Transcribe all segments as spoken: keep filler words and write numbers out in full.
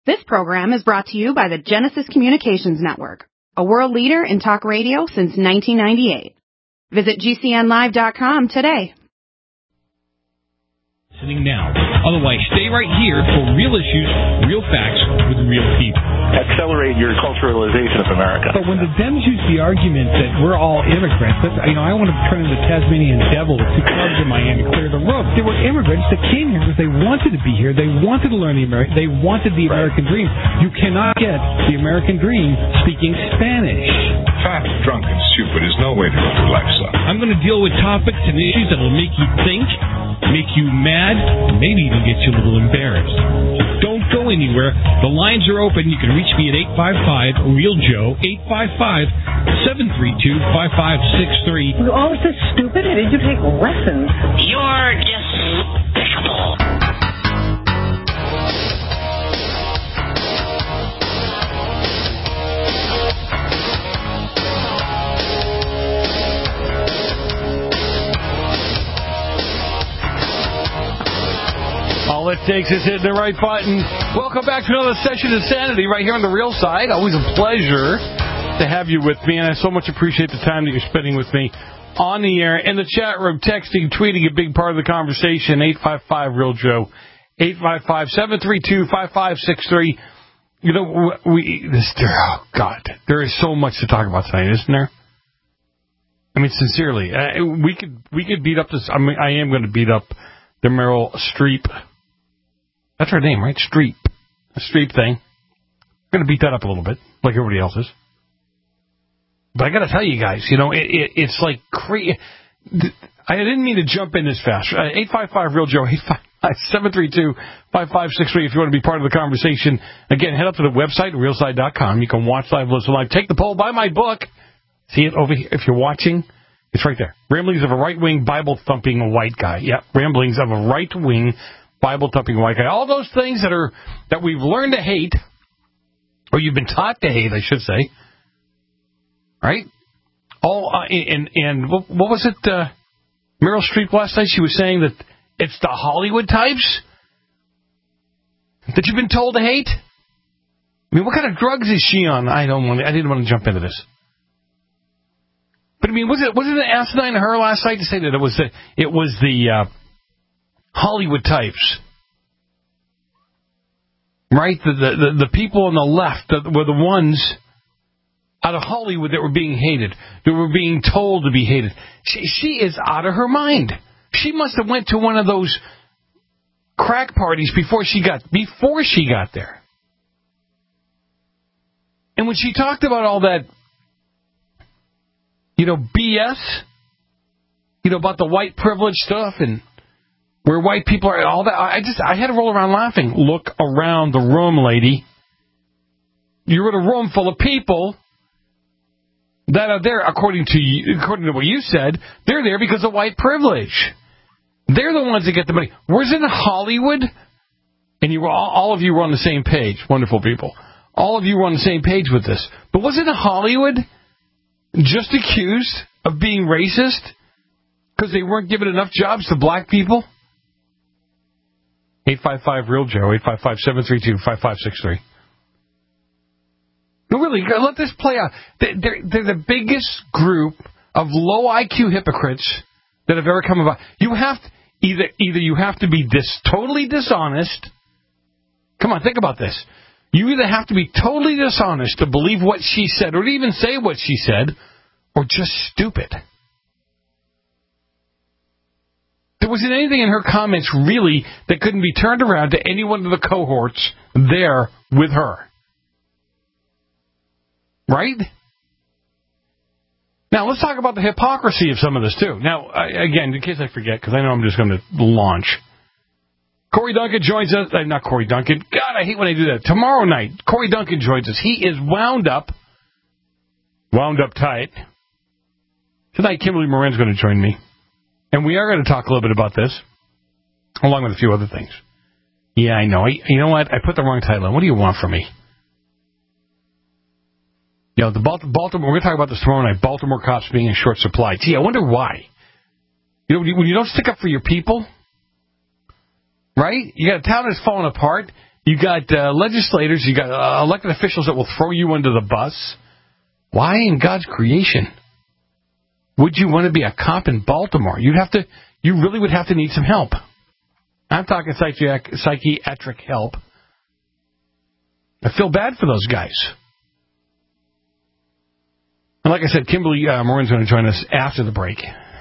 This program is brought to you by the Genesis Communications Network, a world leader in talk radio since nineteen ninety-eight. Visit G C N live dot com today. Listening now. Otherwise, stay right here for real issues, real facts, with real people. Accelerate your culturalization of America. But when the Dems use the argument that we're all immigrants, that's, you know, I want to turn into the Tasmanian devil with two clubs in my hand to clear the road. There were immigrants that came here because they wanted to be here. They wanted to learn the American. They wanted the American dream. You cannot get the American dream speaking Spanish. Fat, drunk, and stupid is no way to go through life, son. I'm going to deal with topics and issues that will make you think, make you mad, maybe even get you a little embarrassed. Don't go anywhere. The lines are open. You can reach me at eight five five, real Joe, eight five five, seven three two, five five six three. You're all this stupid? Did you take lessons? You're despicable. All it takes is hitting the right button. Welcome back to another session of Sanity right here on The Real Side. Always a pleasure to have you with me, and I so much appreciate the time that you're spending with me on the air, in the chat room, texting, tweeting, a big part of the conversation. eight five five, real Joe, eight five five, seven three two, five five six three. You know, we, this, oh, God, there is so much to talk about tonight, isn't there? I mean, sincerely, uh, we could we could beat up this. I mean, I am going to beat up the Meryl Streep. That's her name, right? Streep. A Streep thing. I'm going to beat that up a little bit, like everybody else is. But I got to tell you guys, you know, it, it, it's like crazy. I didn't mean to jump in this fast. Uh, eight five five, real Joe, eight five five, seven three two, five five six three if you want to be part of the conversation. Again, head up to the website, real side dot com. You can watch live, listen live. Take the poll, buy my book. See it over here. If you're watching, it's right there. Ramblings of a right-wing, Bible-thumping white guy. Yep, Ramblings of a right-wing, Bible-thumping white guy. All those things that are that we've learned to hate, or you've been taught to hate, I should say. Right? All uh, and and what, what was it? Uh, Meryl Streep last night. She was saying that it's the Hollywood types that you've been told to hate. I mean, what kind of drugs is she on? I don't want. I didn't want to jump into this. But I mean, was it wasn't it asinine of her last night to say that it was the it was the uh, Hollywood types, right? The, the the the people on the left that were the ones out of Hollywood that were being hated, that were being told to be hated. She, she is out of her mind. She must have went to one of those crack parties before she got before she got there. And when she talked about all that, you know, B S, you know, about the white privilege stuff and where white people are, all that, I just I had to roll around laughing. Look around the room, lady. You're in a room full of people that are there, according to you, according to what you said, they're there because of white privilege. They're the ones that get the money. Where's in Hollywood? And you were all, all of you were on the same page. Wonderful people. All of you were on the same page with this. But wasn't Hollywood just accused of being racist because they weren't giving enough jobs to black people? eight five five, real Joe, eight five five, seven three two, five five six three. No, really, let this play out. They're, they're the biggest group of low I Q hypocrites that have ever come about. You have to, either either you have to be this totally dishonest. Come on, think about this. You either have to be totally dishonest to believe what she said, or to even say what she said, or just stupid. There wasn't anything in her comments really that couldn't be turned around to any one of the cohorts there with her. Right? Now, let's talk about the hypocrisy of some of this, too. Now, I, again, in case I forget, because I know I'm just going to launch. Corey Duncan joins us. Uh, not Corey Duncan. God, I hate when I do that. Tomorrow night, Corey Duncan joins us. He is wound up. Wound up tight. Tonight, Kimberly Moran's going to join me. And we are going to talk a little bit about this, along with a few other things. Yeah, I know. I, you know what? I put the wrong title on. What do you want from me? You know, the Baltimore, we're going to talk about this tomorrow night, Baltimore cops being in short supply. Gee, I wonder why. You know, when you, when you don't stick up for your people, right? You got a town that's falling apart. You got uh, legislators, you got uh, elected officials that will throw you under the bus. Why in God's creation would you want to be a cop in Baltimore? You'd have to, you really would have to need some help. I'm talking psychiatric, psychiatric help. I feel bad for those guys. And like I said, Kimberly uh, Morin's going to join us after the break.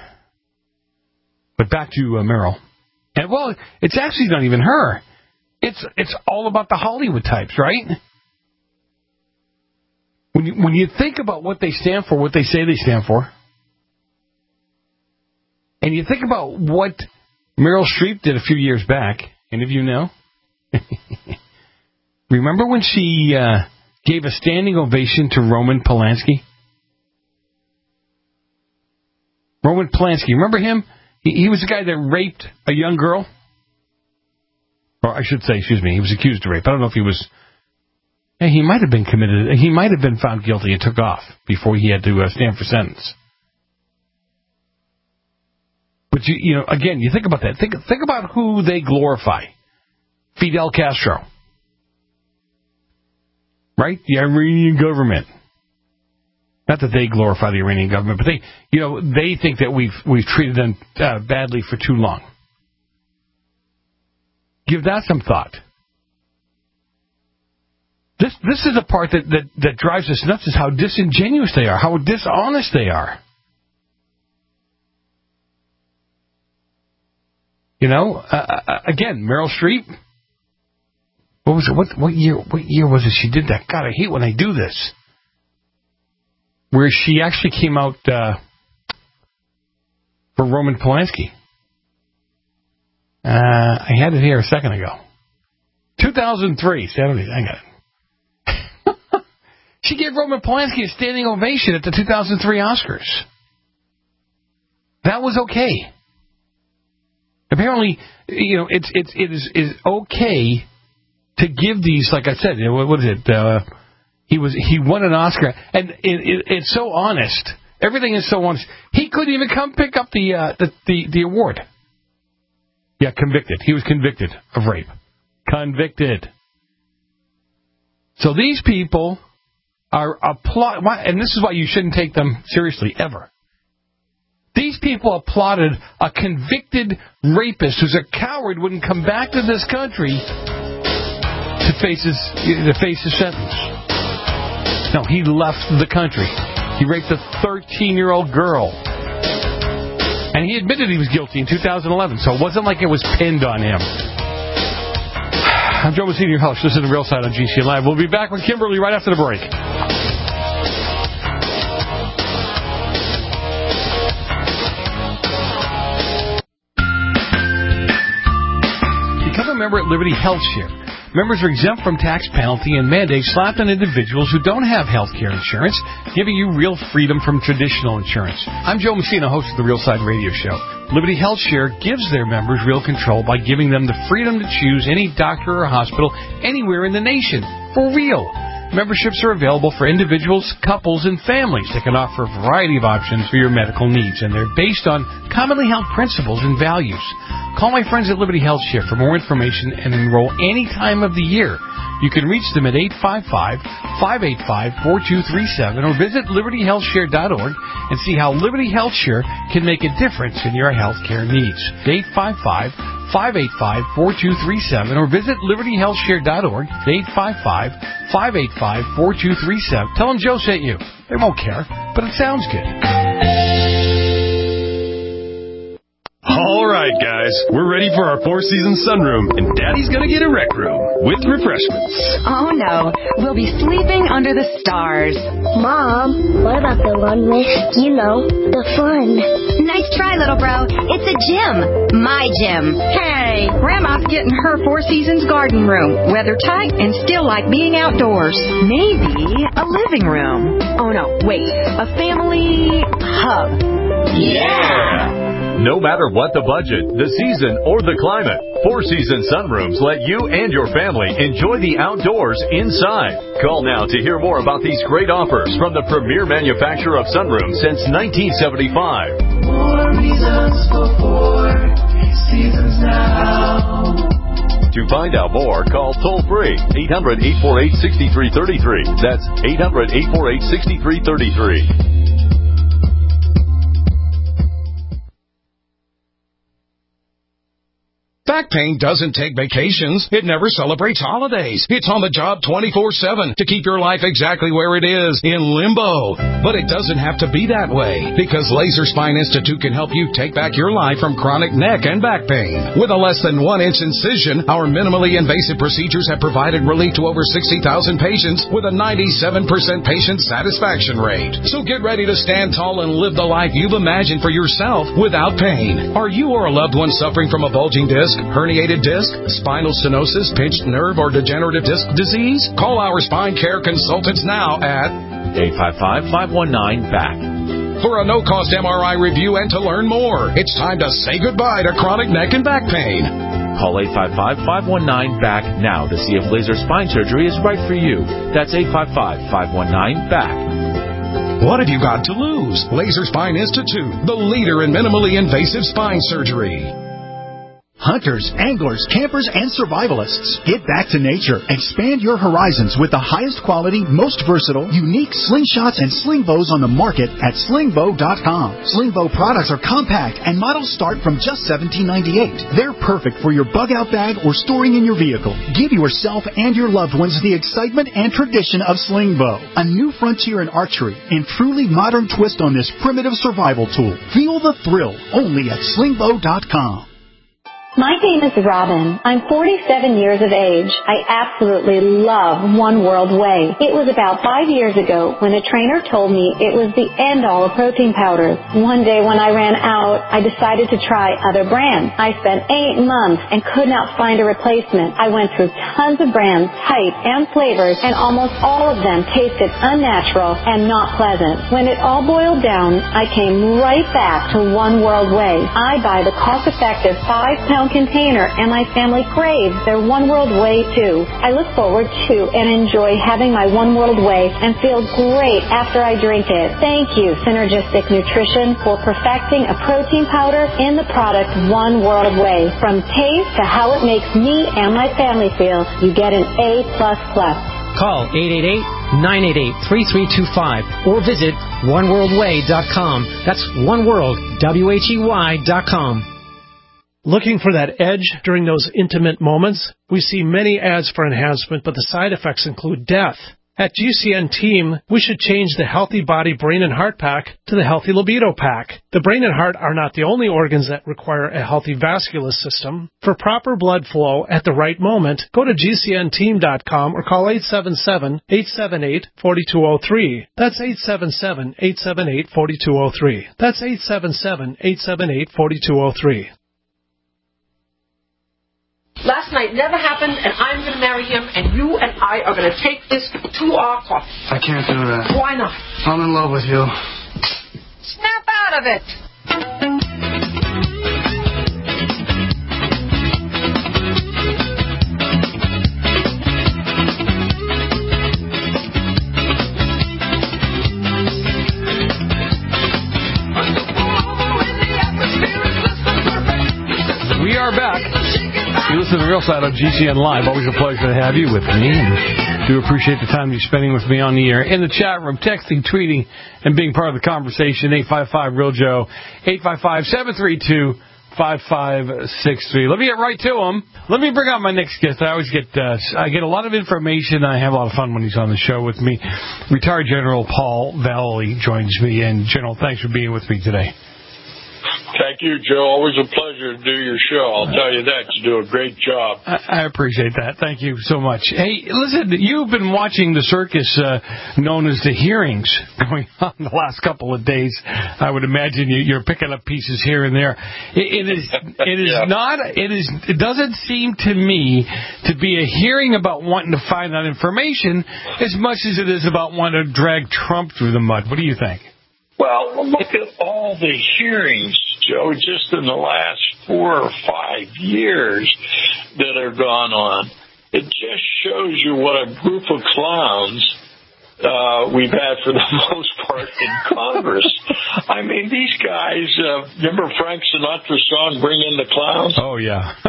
But back to uh, Meryl. And, well, it's actually not even her. It's it's all about the Hollywood types, right? When you, when you think about what they stand for, what they say they stand for, and you think about what Meryl Streep did a few years back, any of you know? Remember when she uh, gave a standing ovation to Roman Polanski? Roman Polanski, remember him? He, he was the guy that raped a young girl. Or I should say, excuse me, he was accused of rape. I don't know if he was... Yeah, he might have been committed. He might have been found guilty and took off before he had to uh, stand for sentence. But, you, you know, again, you think about that. Think, think about who they glorify. Fidel Castro. Right? The Iranian government. Not that they glorify the Iranian government, but they, you know, they think that we've we've treated them uh, badly for too long. Give that some thought. This this is the part that, that, that drives us nuts, is how disingenuous they are, how dishonest they are. You know, uh, again, Meryl Streep. What was it? What what year? What year was it she did that? God, I hate when I do this. Where she actually came out uh, for Roman Polanski. Uh, I had it here a second ago. two thousand three, Saturday. I got it. She gave Roman Polanski a standing ovation at the two thousand three Oscars. That was okay. Apparently, you know, it's it's it is is okay to give these. Like I said, what is it? Uh, he was he won an Oscar, and it, it, it's so honest. Everything is so honest. He couldn't even come pick up the uh, the, the the award. Yeah, convicted. He was convicted of rape. Convicted. So these people are applaud, and this is why you shouldn't take them seriously ever. These people applauded a convicted rapist who's a coward, wouldn't come back to this country to face his to face his sentence. No, he left the country. He raped a thirteen-year-old girl. And he admitted he was guilty in two thousand eleven, so it wasn't like it was pinned on him. I'm Joe Messina, your host. This is The Real Side on G C N Live. We'll be back with Kimberly right after the break. Become a member at Liberty Health Share. Members are exempt from tax penalty and mandates slapped on individuals who don't have health care insurance, giving you real freedom from traditional insurance. I'm Joe Messina, host of the Real Side Radio Show. Liberty Health Share gives their members real control by giving them the freedom to choose any doctor or hospital anywhere in the nation. For real. Memberships are available for individuals, couples, and families that can offer a variety of options for your medical needs, and they're based on commonly held principles and values. Call my friends at Liberty Health Share for more information and enroll any time of the year. You can reach them at eight five five, five eight five, four two three seven or visit liberty health share dot org and see how Liberty Health Share can make a difference in your health care needs. eight five five, five eight five, four two three seven or visit liberty health share dot org. eight five five, five eight five, four two three seven. Tell them Joe sent you. They won't care, but it sounds good. All right, guys, we're ready for our four-season sunroom, and Daddy's gonna get a rec room with refreshments. Oh, no. We'll be sleeping under the stars. Mom, what about the one with, you know, the fun? Nice try, little bro. It's a gym. My gym. Hey, Grandma's getting her Four Seasons garden room. Weather tight and still like being outdoors. Maybe a living room. Oh, no, wait. A family hub. Yeah! No matter what the budget, the season, or the climate, Four Seasons Sunrooms let you and your family enjoy the outdoors inside. Call now to hear more about these great offers from the premier manufacturer of sunrooms since nineteen seventy-five. More reasons for Four Seasons now. To find out more, call toll-free eight hundred, eight four eight, six three three three. That's eight hundred, eight four eight, six three three three. Back pain doesn't take vacations. It never celebrates holidays. It's on the job twenty-four seven to keep your life exactly where it is, in limbo. But it doesn't have to be that way, because Laser Spine Institute can help you take back your life from chronic neck and back pain. With a less than one inch incision, our minimally invasive procedures have provided relief to over sixty thousand patients with a ninety-seven percent patient satisfaction rate. So get ready to stand tall and live the life you've imagined for yourself without pain. Are you or a loved one suffering from a bulging disc, herniated disc, spinal stenosis, pinched nerve, or degenerative disc disease? Call our spine care consultants now at eight five five, five one nine, B A C K. For a no-cost M R I review and to learn more, it's time to say goodbye to chronic neck and back pain. Call eight five five, five one nine, B A C K now to see if laser spine surgery is right for you. That's eight five five, five one nine, B A C K. What have you got to lose? Laser Spine Institute, the leader in minimally invasive spine surgery. Hunters, anglers, campers, and survivalists. Get back to nature. Expand your horizons with the highest quality, most versatile, unique slingshots and sling bows on the market at sling bow dot com. Sling bow products are compact and models start from just seventeen ninety-eight. They're perfect for your bug-out bag or storing in your vehicle. Give yourself and your loved ones the excitement and tradition of sling bow. A new frontier in archery and truly modern twist on this primitive survival tool. Feel the thrill only at sling bow dot com. My name is Robin. I'm forty-seven years of age. I absolutely love One World Whey. It was about five years ago when a trainer told me it was the end-all of protein powders. One day when I ran out, I decided to try other brands. I spent eight months and could not find a replacement. I went through tons of brands, types, and flavors, and almost all of them tasted unnatural and not pleasant. When it all boiled down, I came right back to One World Whey. I buy the cost-effective five-pound container, and my family craves their One World Whey too. I look forward to and enjoy having my One World Whey and feel great after I drink it. Thank you, Synergistic Nutrition, for perfecting a protein powder in the product One World Whey. From taste to how it makes me and my family feel, you get an A plus plus. Call eight eight eight, nine eight eight, three three two five or visit one world way dot com. That's One World, W H E Y dot com. Looking for that edge during those intimate moments? We see many ads for enhancement, but the side effects include death. At G C N Team, we should change the Healthy Body, Brain, and Heart Pack to the Healthy Libido Pack. The brain and heart are not the only organs that require a healthy vascular system. For proper blood flow at the right moment, go to G C N team dot com or call eight seven seven, eight seven eight, four two zero three. That's eight seven seven, eight seven eight, four two zero three. That's eight seven seven, eight seven eight, four two zero three. Last night never happened, and I'm going to marry him, and you and I are going to take this to our coffin. I can't do that. Why not? I'm in love with you. Snap out of it. We are back. You listen to The Real Side on G C N Live. Always a pleasure to have you with me. And do appreciate the time you're spending with me on the air, in the chat room, texting, tweeting, and being part of the conversation. eight five five, real Joe, eight five five, seven three two, five five six three. Let me get right to him. Let me bring out my next guest. I always get uh, I get a lot of information. I have a lot of fun when he's on the show with me. Retired General Paul Vallely joins me. And, General, thanks for being with me today. Thank you, Joe. Always a pleasure to do your show. I'll tell you that. You do a great job. I, I appreciate that. Thank you so much. Hey, listen, you've been watching the circus uh, known as the hearings going on the last couple of days. I would imagine you, you're picking up pieces here and there. It, it is, it is yeah. not, it is, it doesn't seem to me to be a hearing about wanting to find out information as much as it is about wanting to drag Trump through the mud. What do you think? Well, look at all the hearings, Joe, just in the last four or five years that have gone on. It just shows you what a group of clowns uh, we've had for the most part in Congress. I mean, these guys, uh, remember Frank Sinatra's song, Bring in the Clowns? Oh, yeah.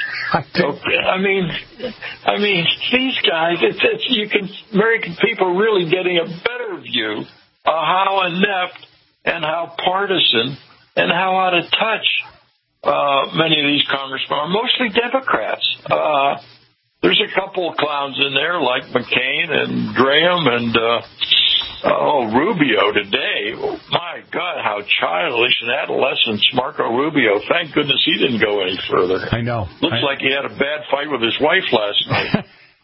Okay, I mean, I mean, these guys. It's, it's you can American people are really getting a better view of how inept and how partisan and how out of touch uh, many of these congressmen are. Mostly Democrats. Uh, there's a couple of clowns in there like McCain and Graham and. Uh, Oh, Rubio today. My God, how childish and adolescent Marco Rubio. Thank goodness he didn't go any further. I know. Looks I... like he had a bad fight with his wife last night.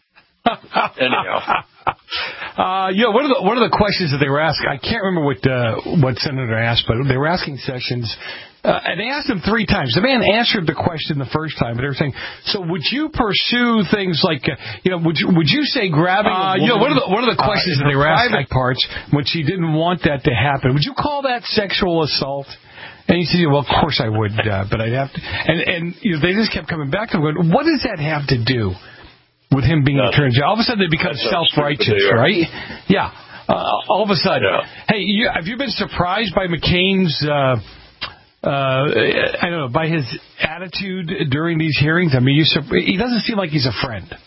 Anyhow. Uh, you know, one of the one of the questions that they were asking, I can't remember what uh, what Senator asked, but they were asking Sessions, uh, and they asked him three times. The man answered the question the first time, but they were saying, "So would you pursue things like, uh, you know, would you would you say grabbing?" Uh, you know, one of the one of the questions uh, that they were asking parts when she didn't want that to happen. Would you call that sexual assault? And he said, "Well, of course I would, uh, but I'd have to." And and you know, they just kept coming back to him, going, "What does that have to do with him being Nothing. attorney general?" All of a sudden they become self-righteous, right? Yeah. Uh, all of a sudden. Yeah. Hey, you, have you been surprised by McCain's, uh, uh, I don't know, by his attitude during these hearings? I mean, you, he doesn't seem like he's a friend.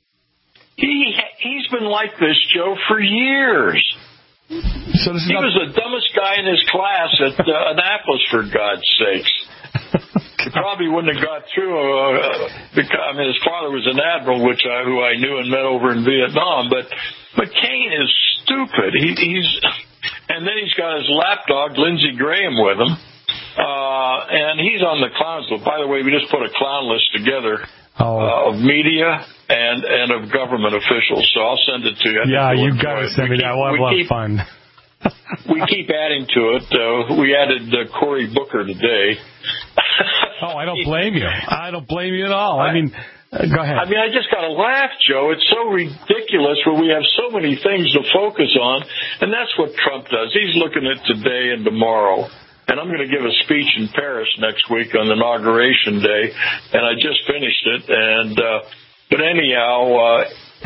He, he's been like this, Joe, for years. So this is he not... was the dumbest guy in his class at uh, Annapolis, for God's sakes. He probably wouldn't have got through. Uh, because, I mean, his father was an admiral, which I, who I knew and met over in Vietnam. But McCain is stupid. He, he's, and then he's got his lapdog, Lindsey Graham, with him, uh, and he's on the clowns list. By the way, we just put a clown list together oh. uh, of media and and of government officials. So I'll send it to you. Yeah, you've got to send me that. We'll have a lot of fun. We keep adding to it. Uh, we added uh, Cory Booker today. Oh, I don't blame you. I don't blame you at all. I, I mean, uh, go ahead. I mean, I just got to laugh, Joe. It's so ridiculous when we have so many things to focus on, and that's what Trump does. He's looking at today and tomorrow. And I'm going to give a speech in Paris next week on Inauguration Day, and I just finished it. And uh, but anyhow. Uh,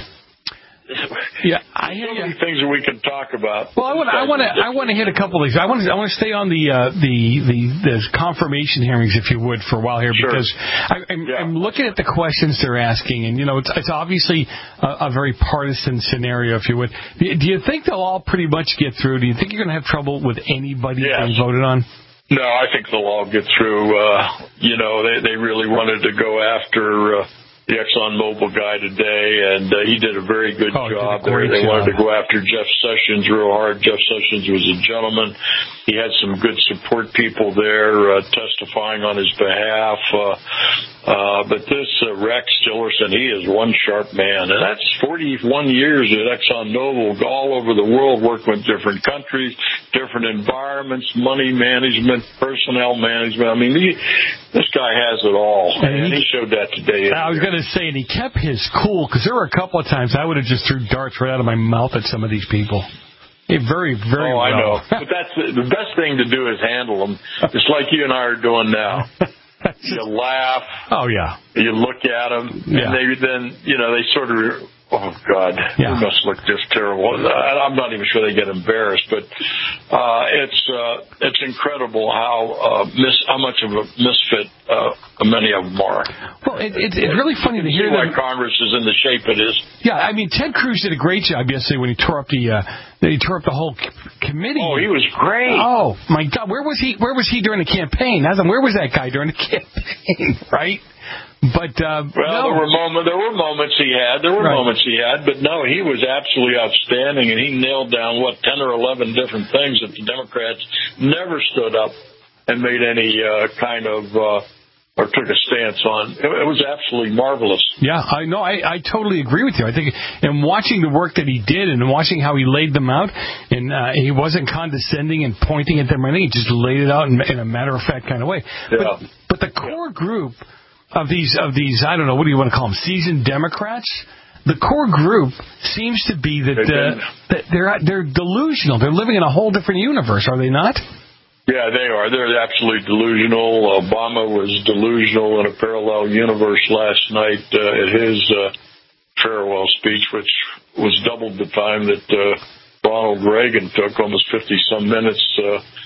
Yeah, I hear so many things that we can talk about. Well, I want, I want to, I want to hit a couple of these. I want to, I want to stay on the, uh, the, the, the confirmation hearings, if you would, for a while here, sure. because I, I'm, yeah. I'm looking at the questions they're asking, and you know, it's, it's obviously a, a very partisan scenario, if you would. Do you think they'll all pretty much get through? Do you think you're going to have trouble with anybody yes. being voted on? No, I think they'll all get through. Uh, you know, they, they really wanted to go after. Uh, The ExxonMobil guy today, and uh, he did a very good oh, job there. They job. wanted to go after Jeff Sessions real hard. Jeff Sessions was a gentleman. He had some good support people there uh, testifying on his behalf. Uh, uh, but this uh, Rex Tillerson, he is one sharp man, and that's forty-one years at ExxonMobil, all over the world, working with different countries, different environments, money management, personnel management. I mean, he, this guy has it all, and, and he, he showed that today. I was going to say, and he kept his cool, because there were a couple of times I would have just threw darts right out of my mouth at some of these people. Hey, very, very oh, well. I know. But that's the, the best thing to do is handle them, just like you and I are doing now. You laugh. Oh, yeah. You look at them, yeah. and they then, you know, they sort of, oh, God, yeah. they must look just terrible. I'm not even sure they get embarrassed, but uh, it's uh, it's incredible how uh, mis- how much of a misfit uh, many of them are. Well, it, it, it's really funny to hear why that Congress is in the shape it is. Yeah, I mean, Ted Cruz did a great job yesterday when he tore up the uh, he tore up the whole committee. Oh, he was great. Oh my God, where was he? Where was he during the campaign? Where was that guy during the campaign? Right. But uh, well, no. there were moments. There were moments he had. There were right. moments he had, but no, he was absolutely outstanding, and he nailed down what ten or eleven different things that the Democrats never stood up and made any uh, kind of uh, or took a stance on. It, it was absolutely marvelous. Yeah, I know. I, I totally agree with you. I think, and watching the work that he did, and watching how he laid them out, and uh, he wasn't condescending and pointing at them or anything. He just laid it out in, in a matter of fact kind of way. Yeah. But, but the core group. Of these, of these, I don't know, what do you want to call them, seasoned Democrats? The core group seems to be that, uh, that they're they're delusional. They're living in a whole different universe, are they not? Yeah, they are. They're absolutely delusional. Obama was delusional in a parallel universe last night uh, at his uh, farewell speech, which was double the time that uh, Ronald Reagan took, almost fifty-some minutes. Uh,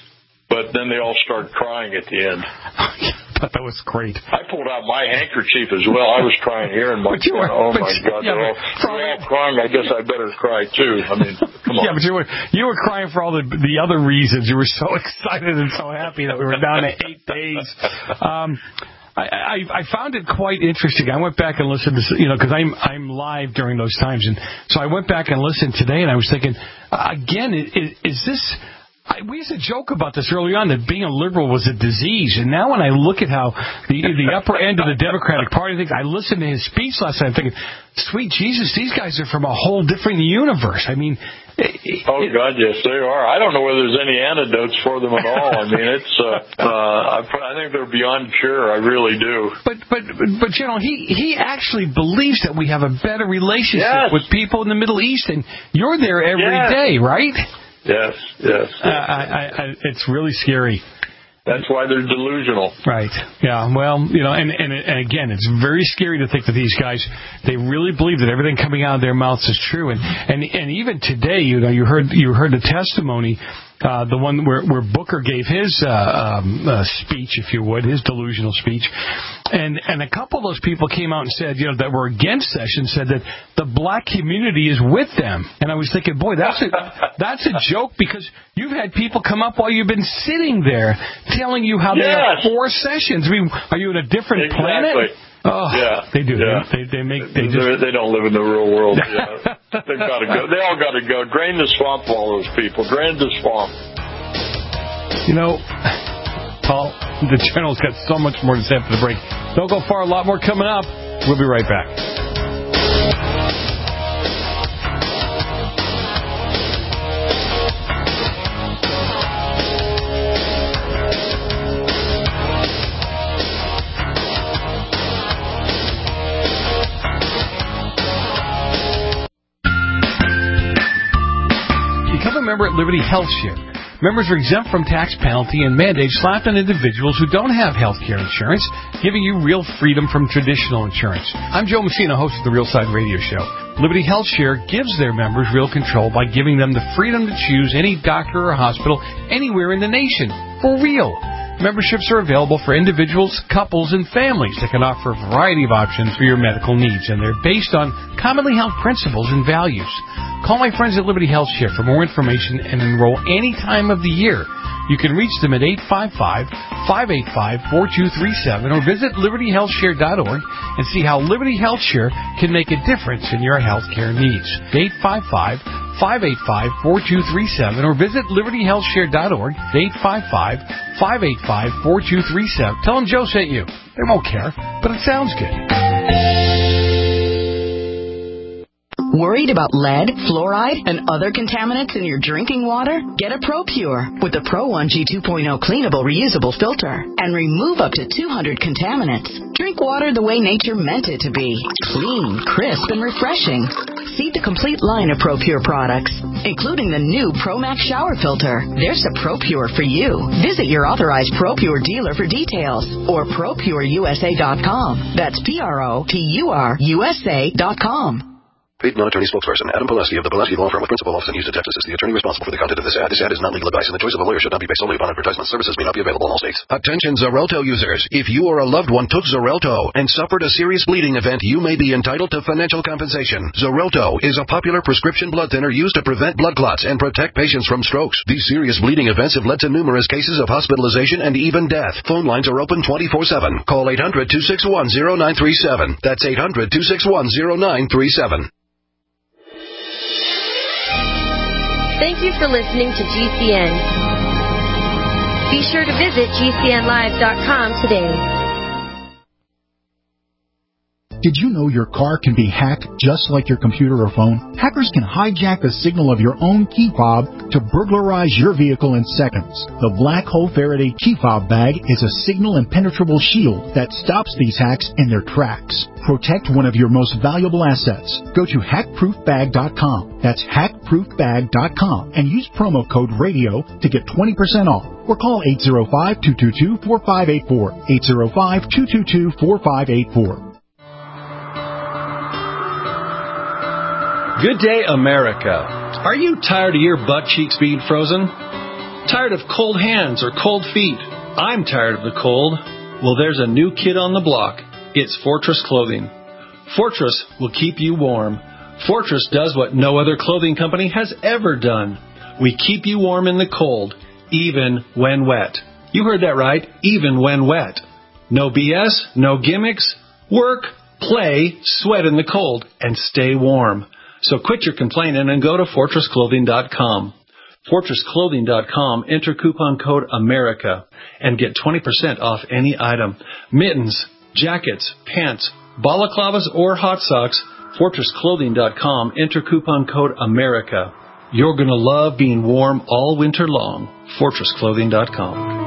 but then they all start crying at the end. But that was great. I pulled out my handkerchief as well. I was crying here, and my but you were, oh but my you, God, yeah, they're, all, they're all crying. I guess I better cry too. I mean, come on. Yeah, but you were you were crying for all the the other reasons. You were so excited and so happy that we were down to eight days. Um, I, I, I found it quite interesting. I went back and listened to, you know, because I'm I'm live during those times, and so I went back and listened today, and I was thinking, uh, again, is, is this? I, we used to joke about this early on, that being a liberal was a disease, and now when I look at how the the upper end of the Democratic Party thinks, I listened to his speech last night, I'm thinking, sweet Jesus, these guys are from a whole different universe. I mean, it, oh it, God, yes, they are. I don't know whether there's any antidotes for them at all. I mean, it's uh, uh, I, I think they're beyond cure. I really do. But but but you know, he he actually believes that we have a better relationship yes. with people in the Middle East, and you're there every yes. day, right? Yes, yes. yes. Uh, I, I, I, it's really scary. That's why they're delusional. Right. Yeah. Well, you know, and, and and again, it's very scary to think that these guys, they really believe that everything coming out of their mouths is true. And and, and even today, you know, you heard you heard the testimony, uh, the one where, where Booker gave his uh, um, uh, speech, if you would, his delusional speech. And and a couple of those people came out and said, you know, that were against Sessions, said that the black community is with them. And I was thinking, boy, that's a that's a joke, because you've had people come up while you've been sitting there telling you how yes. they have four Sessions. I mean, are you in a different exactly. planet? Oh, yeah, they do. Yeah. They, they make. They just. They don't live in the real world. Yeah. They've got to go. They all got to go. Drain the swamp. All those people. Drain the swamp. You know, Paul, the General's got so much more to say after the break. Don't go far. A lot more coming up. We'll be right back. Become a member at Liberty Health Share. Members are exempt from tax penalty and mandates slapped on individuals who don't have health care insurance, giving you real freedom from traditional insurance. I'm Joe Messina, host of the Real Side Radio Show. Liberty Health Share gives their members real control by giving them the freedom to choose any doctor or hospital anywhere in the nation. For real. Memberships are available for individuals, couples, and families that can offer a variety of options for your medical needs, and they're based on commonly held principles and values. Call my friends at Liberty Health Share for more information and enroll any time of the year. You can reach them at eight five five, five eight five, four two three seven or visit liberty health share dot org and see how Liberty Health Share can make a difference in your health care needs. eight five five, five eight five, four two three seven or visit liberty health share dot org, eight five five, five eight five, four two three seven. Tell them Joe sent you. They won't care, but it sounds good. Worried about lead, fluoride, and other contaminants in your drinking water? Get a ProPure with the Pro one G two point oh cleanable reusable filter and remove up to two hundred contaminants. Drink water the way nature meant it to be. Clean, crisp, and refreshing. See the complete line of ProPure products, including the new ProMax shower filter. There's a ProPure for you. Visit your authorized ProPure dealer for details or pro pure u s a dot com. That's P R O P U R U S A dot com. Paid non-attorney spokesperson Adam Pileski of the Pileski Law Firm with principal office in Houston, Texas is the attorney responsible for the content of this ad. This ad is not legal advice, and the choice of a lawyer should not be based solely upon advertisement. Services may not be available in all states. Attention Xarelto users. If you or a loved one took Xarelto and suffered a serious bleeding event, you may be entitled to financial compensation. Xarelto is a popular prescription blood thinner used to prevent blood clots and protect patients from strokes. These serious bleeding events have led to numerous cases of hospitalization and even death. Phone lines are open twenty-four seven. Call eight hundred, two six one, zero nine three seven. That's eight hundred, two six one, zero nine three seven. Thank you for listening to G C N. Be sure to visit G C N live dot com today. Did you know your car can be hacked just like your computer or phone? Hackers can hijack the signal of your own key fob to burglarize your vehicle in seconds. The Black Hole Faraday key fob bag is a signal impenetrable shield that stops these hacks in their tracks. Protect one of your most valuable assets. Go to hack proof bag dot com. That's hack proof bag dot com and use promo code RADIO to get twenty percent off. Or call eight zero five, two two two, four five eight four. eight zero five, two two two, four five eight four. Good day, America. Are you tired of your butt cheeks being frozen? Tired of cold hands or cold feet? I'm tired of the cold. Well, there's a new kid on the block. It's Fortress Clothing. Fortress will keep you warm. Fortress does what no other clothing company has ever done. We keep you warm in the cold, even when wet. You heard that right, even when wet. No B S, no gimmicks. Work, play, sweat in the cold, and stay warm. So quit your complaining and go to fortress clothing dot com. fortress clothing dot com, enter coupon code AMERICA and get twenty percent off any item. Mittens, jackets, pants, balaclavas, or hot socks, fortress clothing dot com, enter coupon code AMERICA. You're going to love being warm all winter long. fortress clothing dot com.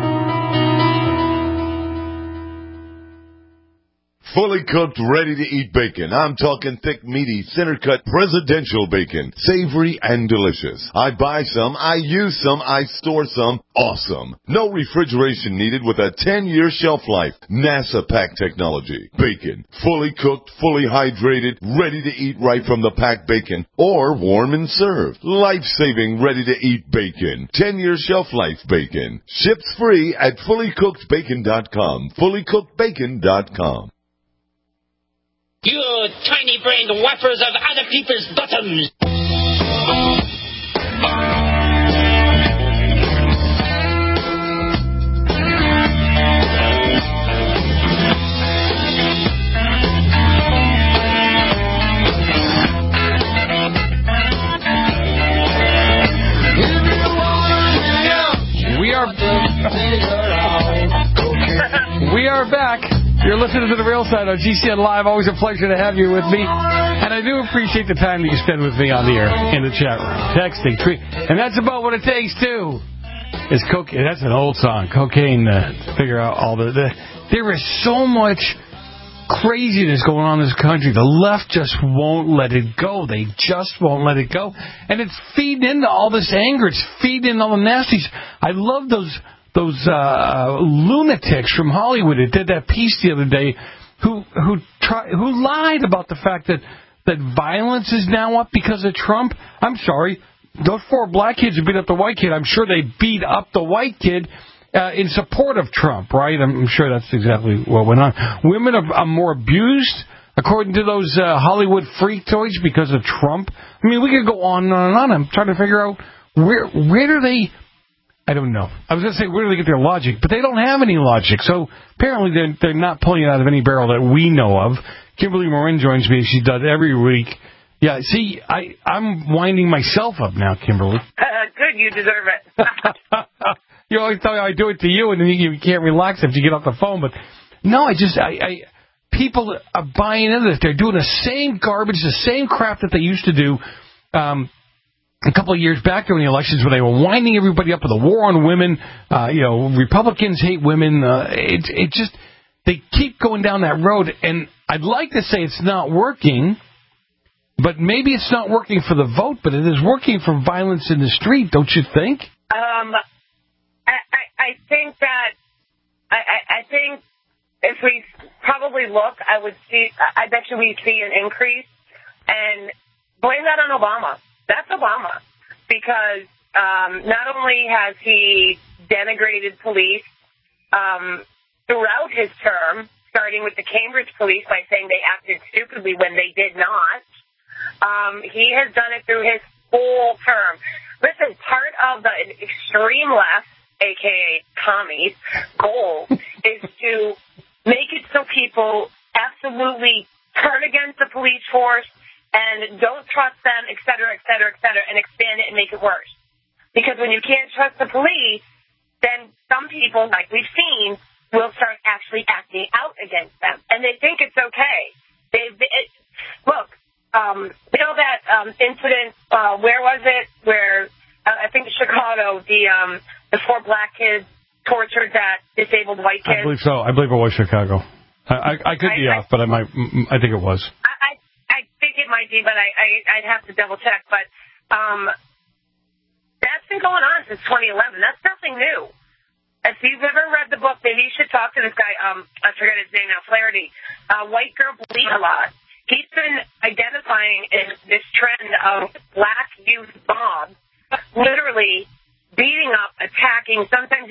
Fully cooked, ready-to-eat bacon. I'm talking thick, meaty, center-cut, presidential bacon. Savory and delicious. I buy some, I use some, I store some. Awesome. No refrigeration needed with a ten-year shelf life. NASA pack technology. Bacon. Fully cooked, fully hydrated, ready to eat right from the packed bacon. Or warm and served. Life-saving, ready-to-eat bacon. ten-year shelf life bacon. Ships free at fully cooked bacon dot com. fully cooked bacon dot com. You tiny-brained whappers of other people's bottoms! We are... we are back. You're listening to The Real Side on G C N Live. Always a pleasure to have you with me. And I do appreciate the time that you spend with me on the air, in the chat room, texting, tweet. And that's about what it takes, too. Is cocaine. That's an old song. Cocaine, uh, to figure out all the, the... There is so much craziness going on in this country. The left just won't let it go. They just won't let it go. And it's feeding into all this anger. It's feeding into all the nasties. I love those... Those uh, lunatics from Hollywood that did that piece the other day, who who try, who lied about the fact that, that violence is now up because of Trump. I'm sorry, those four black kids who beat up the white kid, I'm sure they beat up the white kid uh, in support of Trump, right? I'm sure that's exactly what went on. Women are, are more abused, according to those uh, Hollywood freaktoids, because of Trump. I mean, we could go on and on and on. I'm trying to figure out where where do they... I don't know. I was going to say, where do they get their logic? But they don't have any logic. So apparently they're, they're not pulling it out of any barrel that we know of. Kimberly Morin joins me. She does every week. Yeah, see, I, I'm winding myself up now, Kimberly. Uh, good, you deserve it. You always tell me I do it to you, and then you, you can't relax after you get off the phone. But no, I just, I, I, people are buying into this. They're doing the same garbage, the same crap that they used to do. Um, A couple of years back during the elections, where they were winding everybody up with a war on women, uh, you know, Republicans hate women. Uh, it, it just, they keep going down that road, and I'd like to say it's not working, but maybe it's not working for the vote, but it is working for violence in the street, don't you think? Um, I, I, I think that, I, I, I think if we probably look, I would see, I bet you we see an increase, and blame that on Obama. That's Obama, because um, not only has he denigrated police um, throughout his term, starting with the Cambridge police by saying they acted stupidly when they did not, um, he has done it through his whole term. Listen, part of the extreme left, a k a commies, goal is to make it so people absolutely turn against the police force, and don't trust them, et cetera, et cetera, et cetera, and expand it and make it worse. Because when you can't trust the police, then some people, like we've seen, will start actually acting out against them. And they think it's okay. They, it, look, um, you know that um, incident, uh, where was it, where uh, I think Chicago, the um, the four black kids tortured that disabled white kid? I believe so. I believe it was Chicago. I, I, I could be I, off, but I might. I think it was. I, I think it might be, but I, I, I'd have to double check. But um, that's been going on since twenty eleven. That's nothing new. If you've ever read the book, maybe you should talk to this guy. Um, I forget his name now. Flaherty. Uh, White Girl Believe a Lot. He's been identifying this trend of black youth mobs literally beating up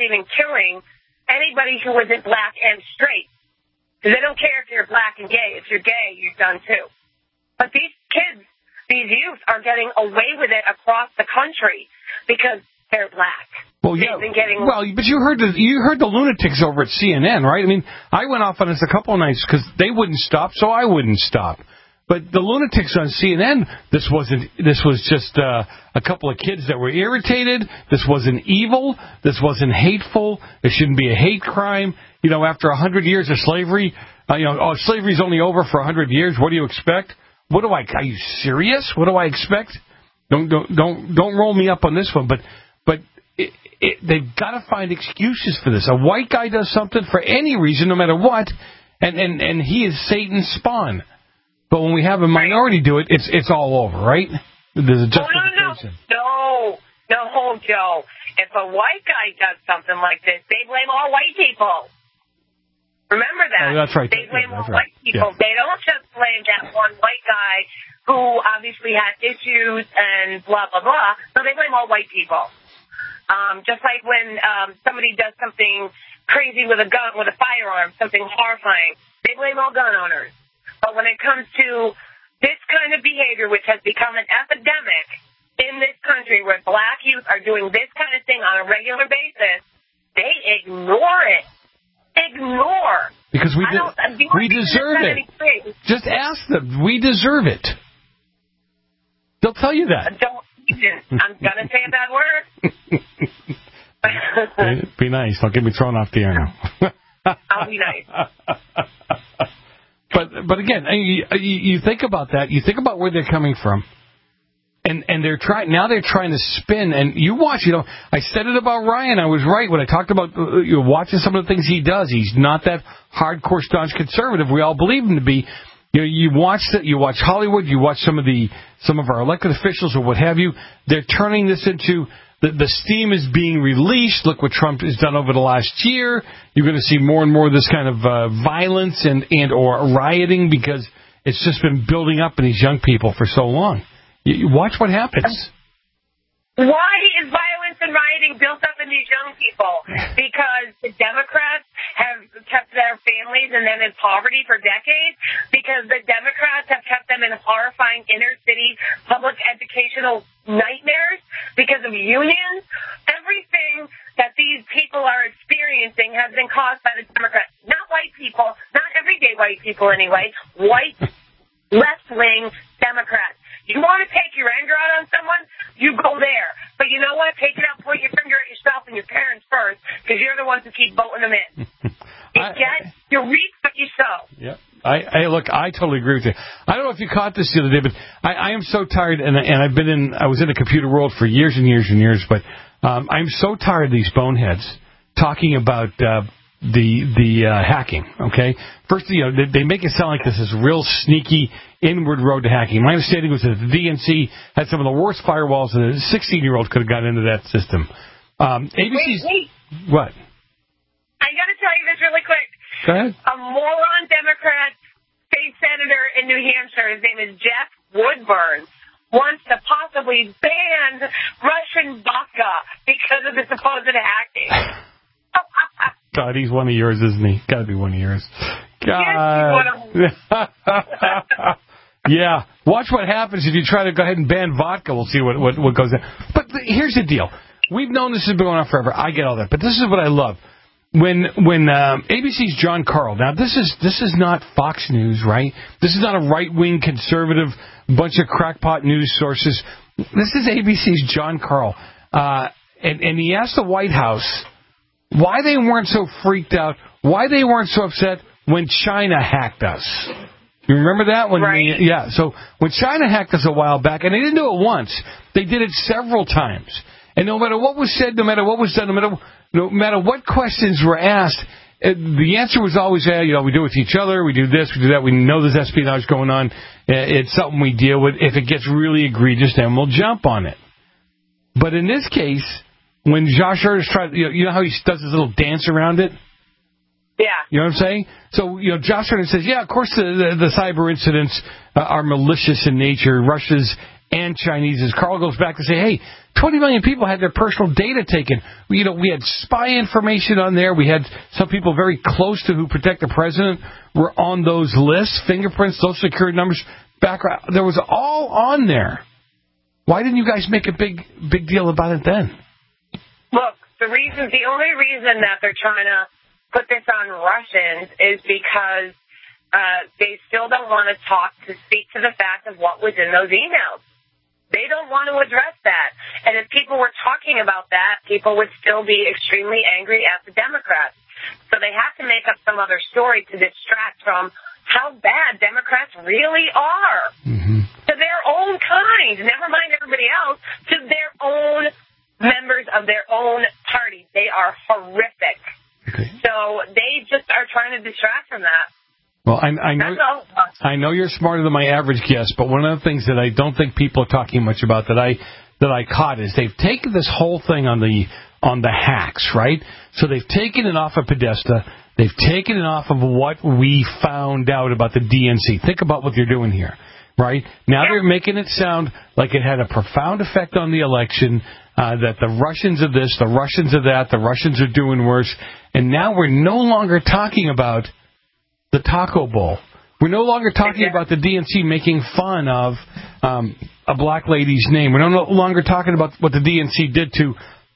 raping and killing anybody who isn't black and straight. Because they don't care if you're black and gay. If you're gay, you're done too. But these kids, these youth are getting away with it across the country because they're black. Well, yeah. They've been getting... Well, but you heard the you heard the lunatics over at C N N, right? I mean, I went off on this a couple of nights because they wouldn't stop, so I wouldn't stop. But the lunatics on C N N, this wasn't. This was just uh, a couple of kids that were irritated. This wasn't evil. This wasn't hateful. It shouldn't be a hate crime. You know, after a hundred years of slavery, uh, you know, oh, slavery's only over for a hundred years. What do you expect? What do I? Are you serious? What do I expect? Don't don't don't don't roll me up on this one. But but it, it, they've got to find excuses for this. A white guy does something for any reason, no matter what, and and and he is Satan's spawn. But when we have a minority do it, it's it's all over, right? There's a justification. Oh, no, no, no, no, Joe. If a white guy does something like this, they blame all white people. Remember that. Oh, that's right. They blame yeah, all right. white people. Yeah. They don't just blame that one white guy who obviously had issues and blah, blah, blah. No, they blame all white people. Um, just like when um, somebody does something crazy with a gun, with a firearm, something horrifying, they blame all gun owners. But when it comes to this kind of behavior, which has become an epidemic in this country where black youth are doing this kind of thing on a regular basis, they ignore it. Ignore. Because we, de- we deserve it. Just ask them. We deserve it. They'll tell you that. Don't even. I'm going to say a bad word. be, be nice. Don't get me thrown off the air now. I'll be nice. But but again, you, you think about that. You think about where they're coming from, and and they're trying now. They're trying to spin. And you watch. You know, I said it about Ryan. I was right when I talked about uh, you know, watching some of the things he does. He's not that hardcore staunch conservative we all believe him to be. You know, you watch that. You watch Hollywood. You watch some of the some of our elected officials or what have you. They're turning this into. The, the steam is being released. Look what Trump has done over the last year. You're going to see more and more of this kind of uh, violence and, and or rioting because it's just been building up in these young people for so long. You, you watch what happens. Why is violence and rioting built up in these young people? Because the Democrats have kept their families and them in poverty for decades? Because the Democrats have kept them in horrifying inner-city public educational nightmares? Because of unions? Everything that these people are experiencing has been caused by the Democrats. Not white people, not everyday white people anyway, white left-wing Democrats. You want to take your anger out on someone? You go there. But you know what? Take it out, point your finger at yourself and your parents first, because you're the ones who keep voting them in. You I, get? You reap what you sow. Yep. I, I look. I totally agree with you. I don't know if you caught this the other day, but I, I am so tired, and and I've been in. I was in the computer world for years and years and years, but um, I'm so tired of these boneheads talking about uh, the the uh, hacking. Okay, first, you know, they, they make it sound like this is real sneaky inward road to hacking. My understanding was that the D N C had some of the worst firewalls, and a sixteen-year-old could have gotten into that system. Um, A B C's wait, wait. What? I got to tell you this really quick. Go ahead. A moron Democrat state senator in New Hampshire, his name is Jeff Woodburn, wants to possibly ban Russian vodka because of the supposed hacking. God, he's one of yours, isn't he? Got to be one of yours. God. Yes, he's one of Yeah. Watch what happens if you try to go ahead and ban vodka. We'll see what, what, what goes in. But here's the deal. We've known this has been going on forever. I get all that. But this is what I love. When when um, A B C's John Carl, now this is this is not Fox News, right? This is not a right-wing conservative bunch of crackpot news sources. This is A B C's John Carl. Uh, and, and he asked the White House why they weren't so freaked out, why they weren't so upset when China hacked us. You remember that? When right. we, yeah, so when China hacked us a while back, and they didn't do it once, they did it several times. And no matter what was said, no matter what was done, no matter, no matter what questions were asked, it, the answer was always, yeah, you know, we do it with each other, we do this, we do that, we know there's espionage going on, it's something we deal with. If it gets really egregious, then we'll jump on it. But in this case, when Josh Hurtis tried, you know, you know how he does his little dance around it? Yeah. You know what I'm saying? So, you know, Josh Hurtis says, yeah, of course the, the, the cyber incidents uh, are malicious in nature. Russia's and Chinese. As Carl goes back to say, hey, twenty million people had their personal data taken. You know, we had spy information on there. We had some people very close to who protect the president were on those lists, fingerprints, social security numbers, background. There was all on there. Why didn't you guys make a big big deal about it then? Look, the reason, the only reason that they're trying to put this on Russians is because uh, they still don't want to talk to speak to the fact of what was in those emails. They don't want to address that. And if people were talking about that, people would still be extremely angry at the Democrats. So they have to make up some other story to distract from how bad Democrats really are. Mm-hmm. To their own kind, never mind everybody else, to their own members of their own party. They are horrific. Okay. So they just are trying to distract from that. Well, I, I know I know you're smarter than my average guest, but one of the things that I don't think people are talking much about that I that I caught is they've taken this whole thing on the on the hacks, right? So they've taken it off of Podesta. They've taken it off of what we found out about the D N C. Think about what you're doing here, right? Now they're making it sound like it had a profound effect on the election, uh, that the Russians are this, the Russians are that, the Russians are doing worse. And now we're no longer talking about the Taco Bowl. We're no longer talking about the D N C making fun of um, a black lady's name. We're no longer talking about what the D N C did to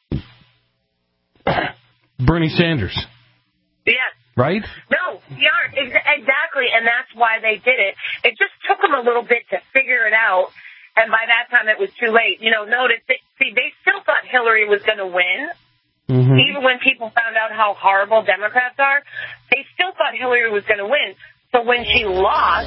Bernie Sanders. Yes. Right? No, yeah, ex- exactly, and that's why they did it. It just took them a little bit to figure it out, and by that time it was too late. You know, notice, they, see, they still thought Hillary was going to win. Mm-hmm. Even when people found out how horrible Democrats are, they still thought Hillary was going to win. So when she lost,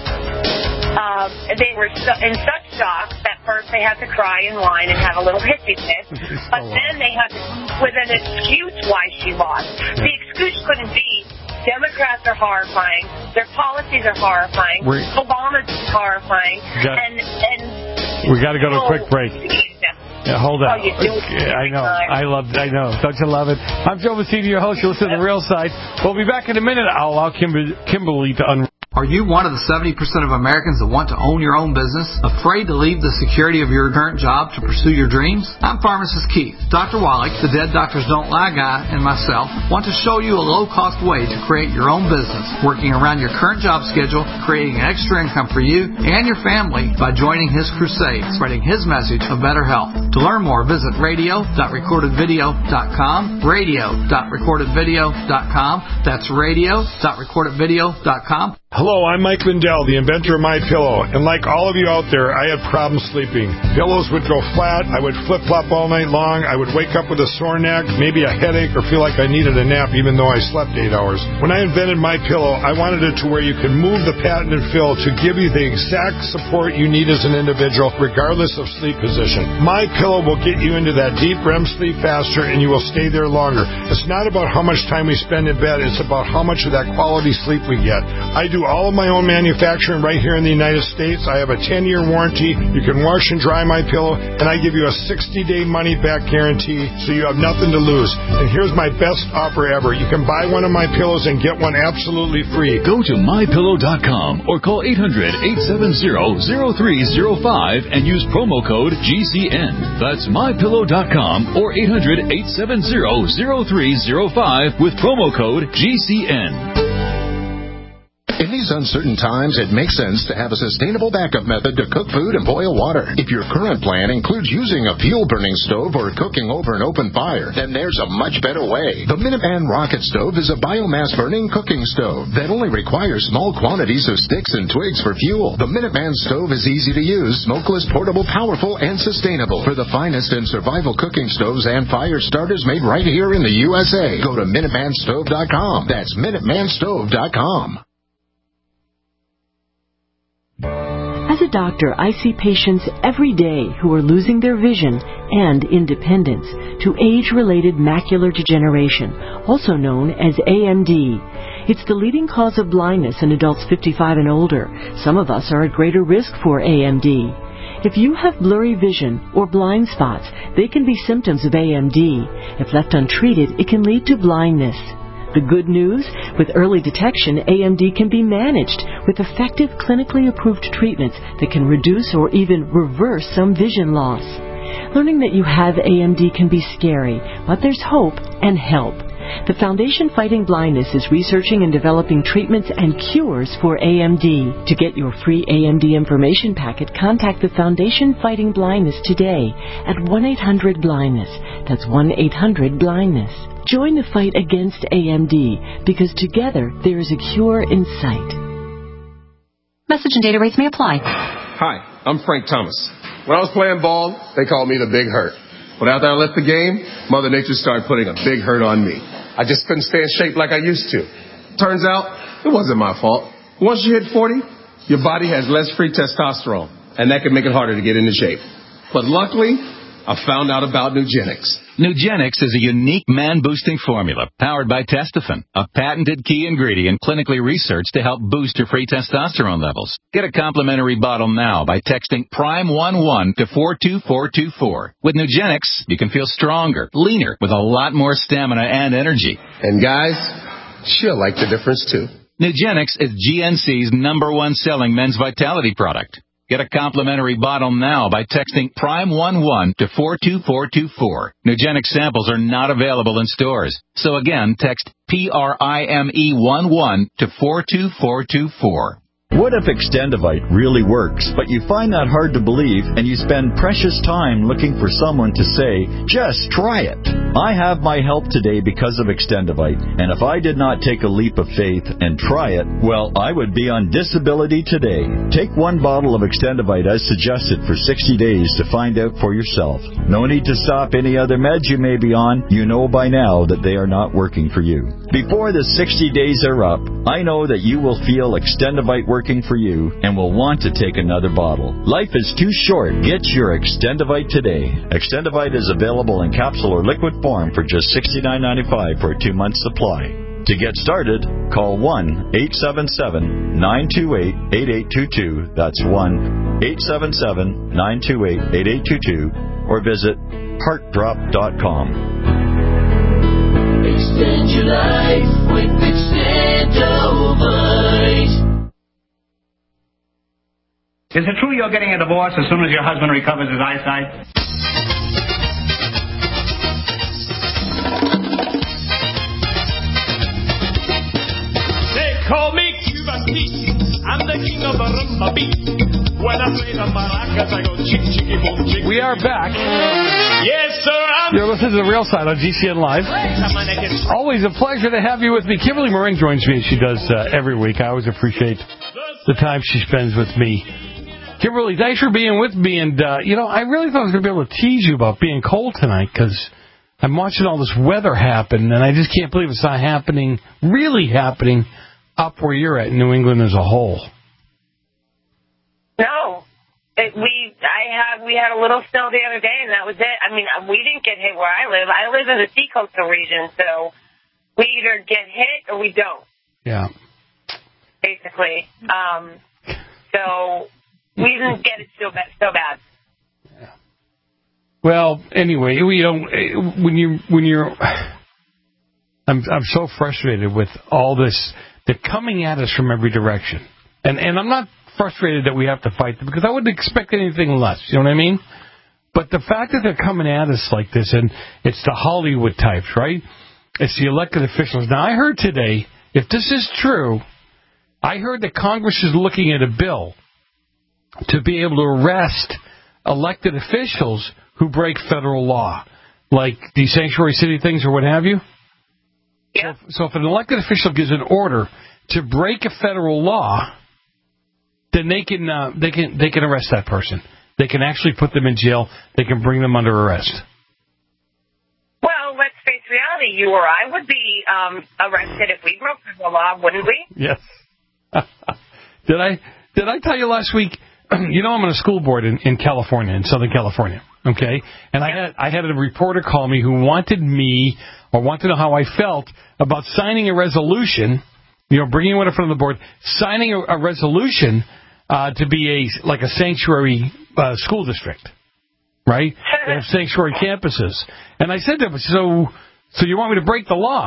um, they were so, in such shock that first they had to cry and whine and have a little hissy fit, but then they had to come up with an excuse why she lost. The excuse couldn't be Democrats are horrifying, their policies are horrifying, We're, Obama's horrifying, got, and and we got to go to a quick break. Yeah, hold on. Oh, you do yeah, I know. Time. I love. I know. Don't you love it? I'm Joe Messina, your host. You listen to The Real Side. We'll be back in a minute. I'll allow Kimber- Kimberly to un. Are you one of the seventy percent of Americans that want to own your own business? Afraid to leave the security of your current job to pursue your dreams? I'm Pharmacist Keith. Doctor Wallach, the Dead Doctors Don't Lie guy, and myself want to show you a low-cost way to create your own business, working around your current job schedule, creating an extra income for you and your family by joining his crusade, spreading his message of better health. To learn more, visit radio dot recorded video dot com, radio dot recorded video dot com. That's radio dot recorded video dot com. Hello, I'm Mike Lindell, the inventor of MyPillow, and like all of you out there, I had problems sleeping. Pillows would go flat, I would flip-flop all night long, I would wake up with a sore neck, maybe a headache, or feel like I needed a nap even though I slept eight hours. When I invented MyPillow, I wanted it to where you could move the patented fill to give you the exact support you need as an individual, regardless of sleep position. MyPillow will get you into that deep R E M sleep faster, and you will stay there longer. It's not about how much time we spend in bed, it's about how much of that quality sleep we get. I do all of my own manufacturing right here in the United States. I have a ten-year warranty. You can wash and dry my pillow, and I give you a sixty-day money-back guarantee, so you have nothing to lose. And here's my best offer ever. You can buy one of my pillows and get one absolutely free. Go to my pillow dot com or call eight hundred, eight seven zero, zero three zero five and use promo code G C N. That's my pillow dot com or eight hundred, eight seven zero, zero three zero five with promo code G C N. In these uncertain times, it makes sense to have a sustainable backup method to cook food and boil water. If your current plan includes using a fuel-burning stove or cooking over an open fire, then there's a much better way. The Minuteman Rocket Stove is a biomass-burning cooking stove that only requires small quantities of sticks and twigs for fuel. The Minuteman Stove is easy to use, smokeless, portable, powerful, and sustainable. For the finest in survival cooking stoves and fire starters made right here in the U S A, go to minuteman stove dot com. That's minuteman stove dot com. As a doctor, I see patients every day who are losing their vision and independence to age-related macular degeneration, also known as A M D. It's the leading cause of blindness in adults fifty-five and older. Some of us are at greater risk for A M D. If you have blurry vision or blind spots, they can be symptoms of A M D. If left untreated, it can lead to blindness. The good news? With early detection, A M D can be managed with effective clinically approved treatments that can reduce or even reverse some vision loss. Learning that you have A M D can be scary, but there's hope and help. The Foundation Fighting Blindness is researching and developing treatments and cures for A M D. To get your free A M D information packet, contact the Foundation Fighting Blindness today at one eight hundred blindness. That's one eight hundred blindness. Join the fight against A M D, because together there is a cure in sight. Message and data rates may apply. Hi, I'm Frank Thomas. When I was playing ball, they called me the Big Hurt. But after I left the game, Mother Nature started putting a big hurt on me. I just couldn't stay in shape like I used to. Turns out, it wasn't my fault. Once you hit forty, your body has less free testosterone, and that can make it harder to get into shape. But luckily, I found out about Nugenix. Nugenix is a unique man-boosting formula powered by Testofen, a patented key ingredient clinically researched to help boost your free testosterone levels. Get a complimentary bottle now by texting Prime one one to four two four two four. With Nugenix, you can feel stronger, leaner, with a lot more stamina and energy. And guys, she'll like the difference too. Nugenix is G N C's number one selling men's vitality product. Get a complimentary bottle now by texting Prime one one to four two four two four. Nugenix samples are not available in stores. So again, text P R I M E one one to four two four two four. What if Extendivite really works, but you find that hard to believe and you spend precious time looking for someone to say, just try it? I have my help today because of Extendivite, and if I did not take a leap of faith and try it, well, I would be on disability today. Take one bottle of Extendivite as suggested for sixty days to find out for yourself. No need to stop any other meds you may be on. You know by now that they are not working for you. Before the sixty days are up, I know that you will feel Extendivite working for you and will want to take another bottle. Life is too short. Get your Extendivite today. Extendivite is available in capsule or liquid form for just sixty-nine ninety-five for a two-month supply. To get started, call one eight seven seven nine two eight eight eight two two. That's one eight seven seven nine two eight eight eight two two, or visit heart drop dot com. Extend your life with Extendivite. Is it true you're getting a divorce as soon as your husband recovers his eyesight? They call me Cuban Pete. I'm the king of the rumba beat. When I play the maracas, I go chick chicky boom chick. We are back. Yes, sir. I'm You're listening to The Real Side on G C N Live. Always a pleasure to have you with me. Kimberly Moran joins me, as she does uh, every week. I always appreciate the time she spends with me. Kimberly, thanks for being with me. And, uh, you know, I really thought I was going to be able to tease you about being cold tonight, because I'm watching all this weather happen, and I just can't believe it's not happening, really happening, up where you're at in New England as a whole. No. It, we I had we had a little snow the other day, and that was it. I mean, we didn't get hit where I live. I live in the seacoastal region, so we either get hit or we don't. Yeah. Basically. Um, so... We didn't get it so bad. So bad. Yeah. Well, anyway, you know, when you when you're, I'm I'm so frustrated with all this. They're coming at us from every direction, and and I'm not frustrated that we have to fight them, because I wouldn't expect anything less. You know what I mean? But the fact that they're coming at us like this, and it's the Hollywood types, right? It's the elected officials. Now, I heard today, if this is true, I heard that Congress is looking at a bill to be able to arrest elected officials who break federal law, like the sanctuary city things or what have you. Yeah. So, so if an elected official gives an order to break a federal law, then they can uh, they can they can arrest that person. They can actually put them in jail. They can bring them under arrest. Well, let's face reality. You or I would be um, arrested if we broke the law, wouldn't we? Yes. did I did I tell you last week? You know, I'm on a school board in, in California, in Southern California, okay? And I had I had a reporter call me who wanted me, or wanted to know how I felt about signing a resolution, you know, bringing one in front of the board, signing a, a resolution uh, to be a like a sanctuary uh, school district, right? They have sanctuary campuses. And I said to him, so, so you want me to break the law?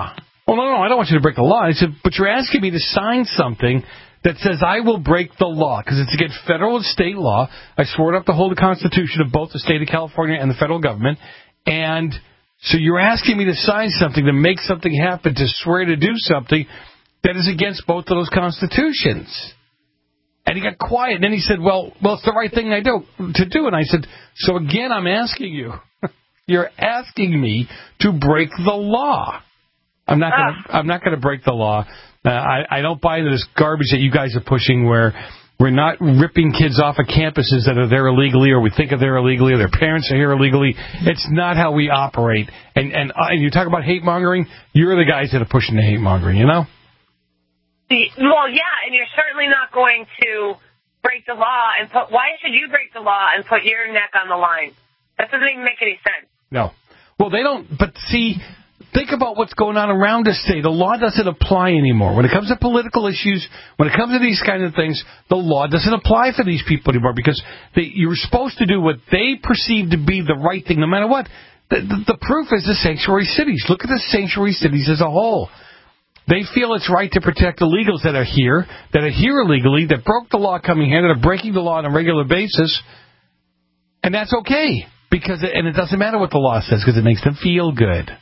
Oh, no, no, I don't want you to break the law. I said, but you're asking me to sign something that says I will break the law because it's against federal and state law. I swore it up to hold the Constitution of both the state of California and the federal government. And so you're asking me to sign something to make something happen, to swear to do something that is against both of those constitutions. And he got quiet. And then he said, well, well, it's the right thing I do to do. And I said, so again, I'm asking you. You're asking me to break the law. I'm not going to. I'm not going to break the law. Uh, I, I don't buy this garbage that you guys are pushing, where we're not ripping kids off of campuses that are there illegally, or we think of there illegally, or their parents are here illegally. It's not how we operate. And and, uh, and you talk about hate mongering. You're the guys that are pushing the hate mongering. You know. Well, yeah, and you're certainly not going to break the law and put. Why should you break the law and put your neck on the line? That doesn't even make any sense. No. Well, they don't. But see. Think about what's going on around us today. The law doesn't apply anymore. When it comes to political issues, when it comes to these kind of things, the law doesn't apply for these people anymore because they, you're supposed to do what they perceive to be the right thing no matter what. The, the, the proof is the sanctuary cities. Look at the sanctuary cities as a whole. They feel it's right to protect illegals that are here, that are here illegally, that broke the law coming here, that are breaking the law on a regular basis, and that's okay. Because it, and it doesn't matter what the law says because it makes them feel good.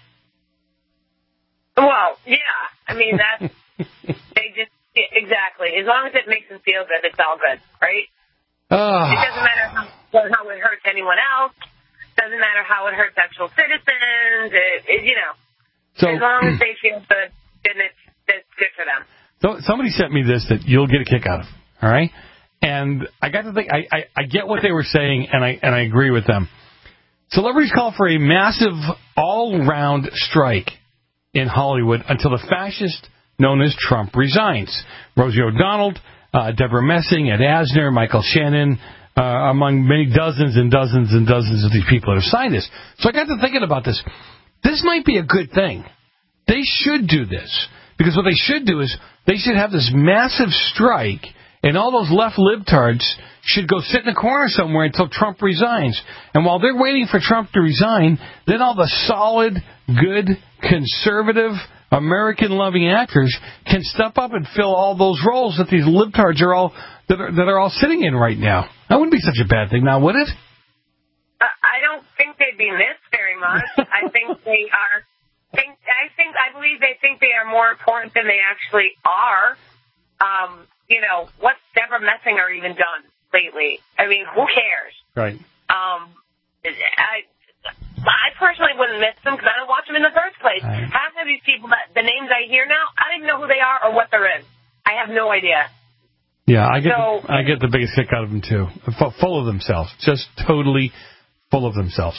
Well, yeah. I mean, that's, they just, exactly. As long as it makes them feel good, it's all good, right? Uh, it doesn't matter how, how it hurts anyone else. Doesn't matter how it hurts actual citizens. It, it, you know, so, as long as they feel good, then it's, it's good for them. So somebody sent me this that you'll get a kick out of, all right? And I got to think, I, I, I get what they were saying, and I and I agree with them. Celebrities call for a massive all-round strike in Hollywood until the fascist known as Trump resigns. Rosie O'Donnell, uh, Deborah Messing, Ed Asner, Michael Shannon, uh, among many dozens and dozens and dozens of these people that have signed this. So I got to thinking about this. This might be a good thing. They should do this. Because what they should do is they should have this massive strike, and all those left libtards should go sit in a corner somewhere until Trump resigns. And while they're waiting for Trump to resign, then all the solid, good, conservative, American-loving actors can step up and fill all those roles that these libtards are all that are, that are all sitting in right now. That wouldn't be such a bad thing, now would it? Uh, I don't think they'd be missed very much. I think they are. Think, I think I believe they think they are more important than they actually are. Um, you know, what's Deborah Messinger even done lately? I mean, who cares? Right. Um, I, I personally wouldn't miss them because I don't watch them in the first place. Right. Half of these people, that the names I hear now, I don't even know who they are or what they're in. I have no idea. Yeah, I get so, the, I get the biggest kick out of them too. Full of themselves, just totally full of themselves.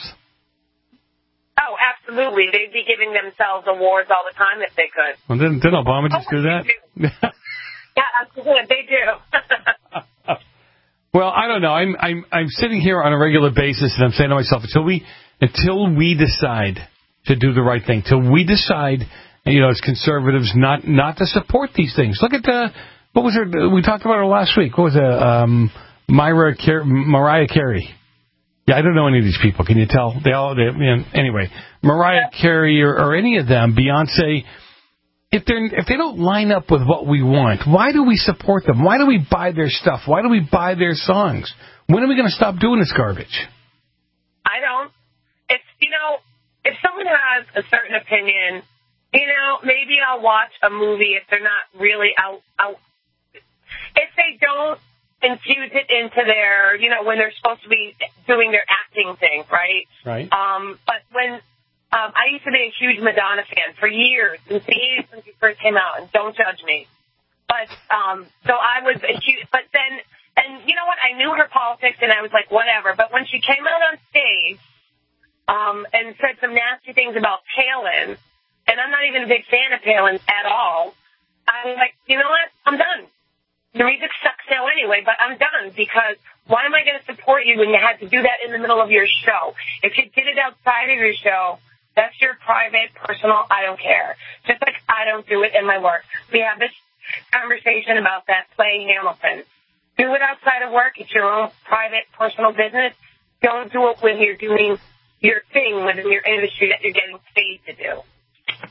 Oh, absolutely. They'd be giving themselves awards all the time if they could. Well, didn't, didn't Obama just oh, do that? Do. Yeah, absolutely. They do. Well, I don't know. I'm I'm I'm sitting here on a regular basis, and I'm saying to myself, until we until we decide to do the right thing, till we decide, you know, as conservatives, not not to support these things. Look at the what was her? We talked about her last week. What was it? Um, Myra Car- Mariah Carey. Yeah, I don't know any of these people. Can you tell? They all. They, you know, anyway, Mariah Carey or, or any of them, Beyonce. If they're if they don't line up with what we want, why do we support them? Why do we buy their stuff? Why do we buy their songs? When are we going to stop doing this garbage? I don't. If you know, if someone has a certain opinion, you know, maybe I'll watch a movie if they're not really out. out if they don't infuse it into their, you know, when they're supposed to be doing their acting thing, right? Right. Um, but when Um, I used to be a huge Madonna fan for years, since the eighties when she first came out, and don't judge me. But, um, so I was a huge, but then, and you know what, I knew her politics, and I was like, whatever. But when she came out on stage, um, and said some nasty things about Palin, and I'm not even a big fan of Palin at all, I was like, you know what, I'm done. The music sucks now anyway, but I'm done, because why am I going to support you when you had to do that in the middle of your show? If you did it outside of your show, that's your private, personal, I don't care. Just like I don't do it in my work. We have this conversation about that playing Hamilton. Do it outside of work. It's your own private, personal business. Don't do it when you're doing your thing within your industry that you're getting paid to do.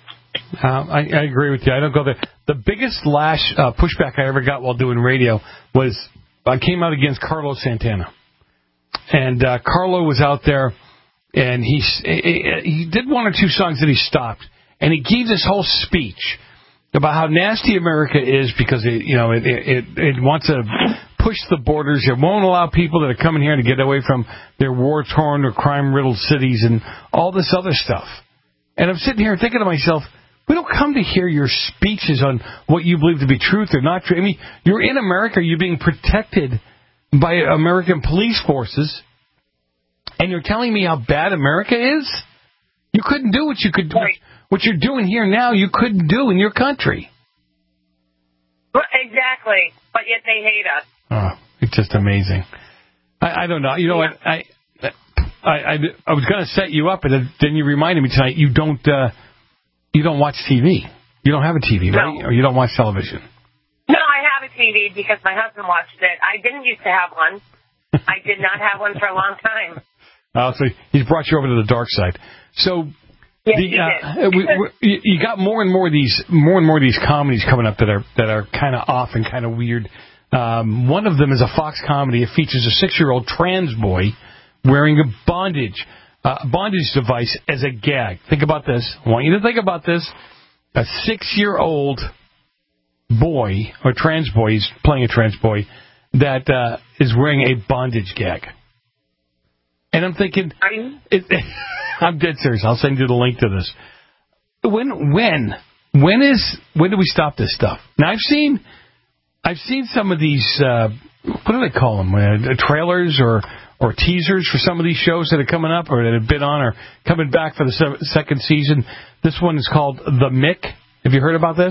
Uh, I, I agree with you. I don't go there. The biggest lash uh, pushback I ever got while doing radio was I came out against Carlos Santana. And uh, Carlo was out there, and he, he did one or two songs that he stopped. And he gave this whole speech about how nasty America is because it, you know, it, it, it wants to push the borders. It won't allow people that are coming here to get away from their war-torn or crime-riddled cities and all this other stuff. And I'm sitting here thinking to myself, we don't come to hear your speeches on what you believe to be truth or not true. I mean, you're in America. You're being protected by American police forces, and you're telling me how bad America is? You couldn't do what you could do. What you're doing here now, you couldn't do in your country. Well, exactly, but yet they hate us. Oh, it's just amazing. I, I don't know. You know yeah. what? I, I I I was going to set you up, and then you reminded me tonight. You don't uh, you don't watch T V. You don't have a T V, no. right? Or you don't watch television. No, I have a T V because my husband watched it. I didn't used to have one. I did not have one for a long time. Oh, so he's brought you over to the dark side. So. Yes, the, uh, we, we, you got more and more of these, more and more of these comedies coming up that are that are kind of off and kind of weird. Um, one of them is a Fox comedy. It features a six-year-old trans boy wearing a bondage uh, bondage device as a gag. Think about this. I want you to think about this. A six-year-old boy or trans boy, he's playing a trans boy that uh, is wearing a bondage gag. And I'm thinking, it, I'm dead serious. I'll send you the link to this. When, when, when is, when do we stop this stuff? Now I've seen, I've seen some of these. Uh, what do they call them? Uh, trailers or or teasers for some of these shows that are coming up or that have been on or coming back for the se- second season. This one is called The Mick. Have you heard about this?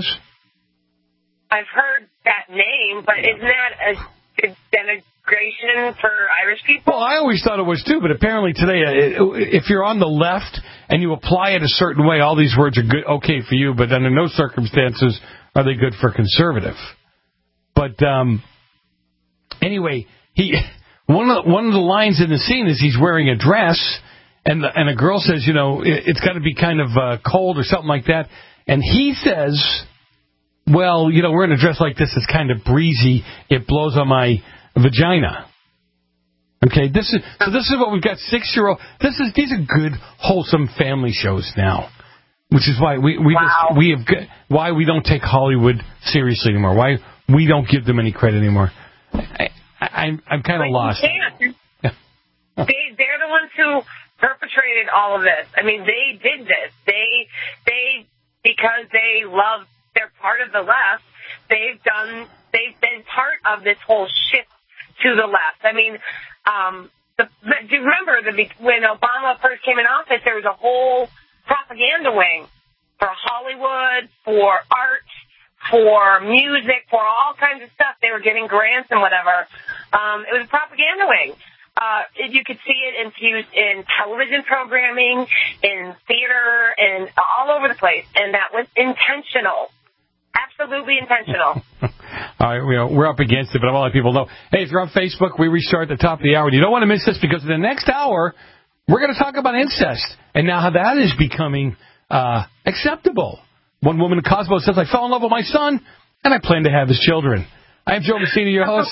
I've heard that name, but isn't that a, a denigration for Irish people? Well, I always thought it was too, but apparently today, if you're on the left and you apply it a certain way, all these words are good, okay for you, but under no circumstances are they good for conservative. But um, anyway, he one of the, one of the lines in the scene is he's wearing a dress, and the, and a girl says, you know, it, it's got to be kind of uh, cold or something like that, and he says, well, you know, wearing a dress like this is kind of breezy. It blows on my vagina. Okay, this is so. This is what we've got. Six-year-old. This is these are good, wholesome family shows now, which is why we we wow. just, we have why we don't take Hollywood seriously anymore. Why we don't give them any credit anymore. I, I, I'm I'm kind of lost. Yeah. they they're the ones who perpetrated all of this. I mean, they did this. They they because they love. They're part of the left. They've done. They've been part of this whole shift to the left. I mean, um, the, do you remember the, when Obama first came in office? There was a whole propaganda wing for Hollywood, for art, for music, for all kinds of stuff. They were getting grants and whatever. Um, it was a propaganda wing. Uh, you could see it infused in television programming, in theater, and all over the place. And that was intentional. Absolutely intentional. All right, you know, we're up against it, but I want to let people know. Hey, if you're on Facebook, we restart at the top of the hour. And you don't want to miss this because in the next hour, we're going to talk about incest and now how that is becoming uh, acceptable. One woman in Cosmo says, I fell in love with my son, and I plan to have his children. I am Joe Messina, your host.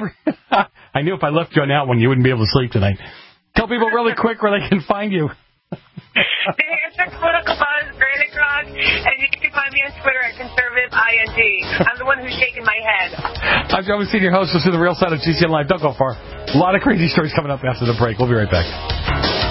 I knew if I left you on that one, you wouldn't be able to sleep tonight. Tell people really quick where they can find you. The hashtag Political Buzz, Granite Grog, and you can find me on Twitter at Conservative I N G. I'm the one who's shaking my head. I'm Joe Messina, your host. This is the Real Side of G C N Live. Don't go far. A lot of crazy stories coming up after the break. We'll be right back.